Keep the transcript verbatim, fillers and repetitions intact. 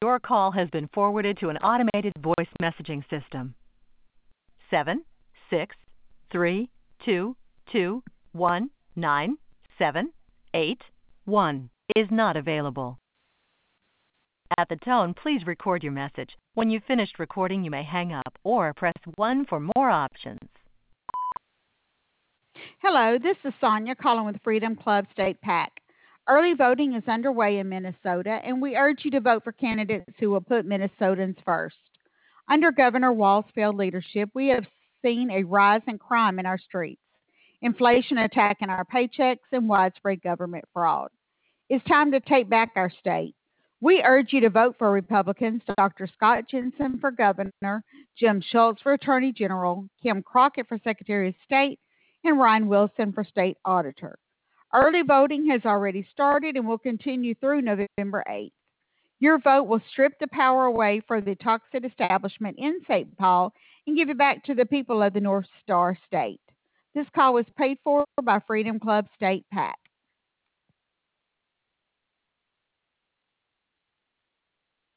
Your call has been forwarded to an automated voice messaging system. Seven, six, three, two, two, one, nine, seven, eight, one is not available. At the tone, please record your message. When you've finished recording, you may hang up or press one for more options. Hello, this is Sonia calling with Freedom Club State PAC. Early voting is underway in Minnesota, and we urge you to vote for candidates who will put Minnesotans first. Under Governor Walz's leadership, we have seen a rise in crime in our streets, inflation attacking our paychecks, and widespread government fraud. It's time to take back our state. We urge you to vote for Republicans, Doctor Scott Jensen for governor, Jim Schultz for attorney general, Kim Crockett for secretary of state, and Ryan Wilson for state auditor. Early voting has already started and will continue through November eighth. Your vote will strip the power away for the toxic establishment in Saint Paul and give it back to the people of the North Star State. This call was paid for by Freedom Club State PAC.